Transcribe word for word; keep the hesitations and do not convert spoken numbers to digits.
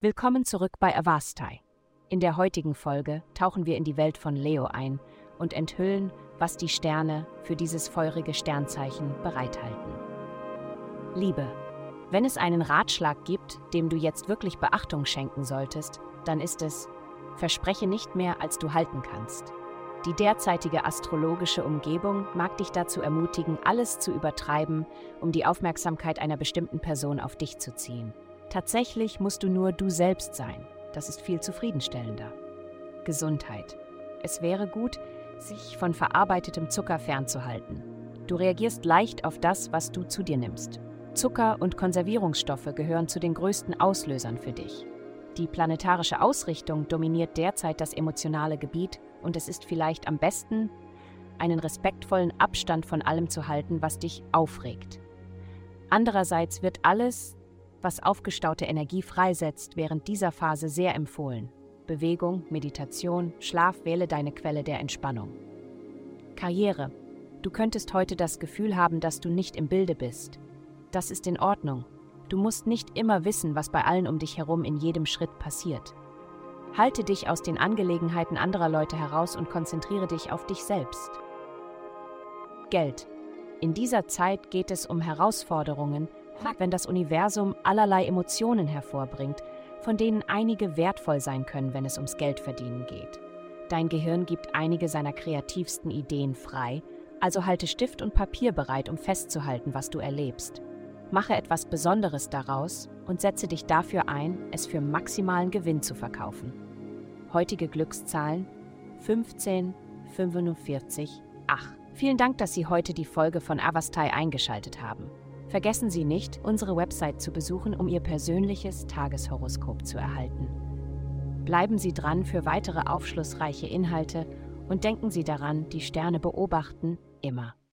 Willkommen zurück bei Avastai. In der heutigen Folge tauchen wir in die Welt von Leo ein und enthüllen, was die Sterne für dieses feurige Sternzeichen bereithalten. Liebe. Wenn es einen Ratschlag gibt, dem du jetzt wirklich Beachtung schenken solltest, dann ist es: Verspreche nicht mehr, als du halten kannst. Die derzeitige astrologische Umgebung mag dich dazu ermutigen, alles zu übertreiben, um die Aufmerksamkeit einer bestimmten Person auf dich zu ziehen. Tatsächlich musst du nur du selbst sein. Das ist viel zufriedenstellender. Gesundheit. Es wäre gut, sich von verarbeitetem Zucker fernzuhalten. Du reagierst leicht auf das, was du zu dir nimmst. Zucker und Konservierungsstoffe gehören zu den größten Auslösern für dich. Die planetarische Ausrichtung dominiert derzeit das emotionale Gebiet und es ist vielleicht am besten, einen respektvollen Abstand von allem zu halten, was dich aufregt. Andererseits wird alles, was aufgestaute Energie freisetzt, während dieser Phase sehr empfohlen. Bewegung, Meditation, Schlaf, wähle deine Quelle der Entspannung. Karriere. Du könntest heute das Gefühl haben, dass du nicht im Bilde bist. Das ist in Ordnung. Du musst nicht immer wissen, was bei allen um dich herum in jedem Schritt passiert. Halte dich aus den Angelegenheiten anderer Leute heraus und konzentriere dich auf dich selbst. Geld. In dieser Zeit geht es um Herausforderungen, wenn das Universum allerlei Emotionen hervorbringt, von denen einige wertvoll sein können, wenn es ums Geldverdienen geht. Dein Gehirn gibt einige seiner kreativsten Ideen frei, also halte Stift und Papier bereit, um festzuhalten, was du erlebst. Mache etwas Besonderes daraus und setze dich dafür ein, es für maximalen Gewinn zu verkaufen. Heutige Glückszahlen fünfzehn, fünfundvierzig, acht. Vielen Dank, dass Sie heute die Folge von Avastai eingeschaltet haben. Vergessen Sie nicht, unsere Website zu besuchen, um Ihr persönliches Tageshoroskop zu erhalten. Bleiben Sie dran für weitere aufschlussreiche Inhalte und denken Sie daran, die Sterne beobachten immer.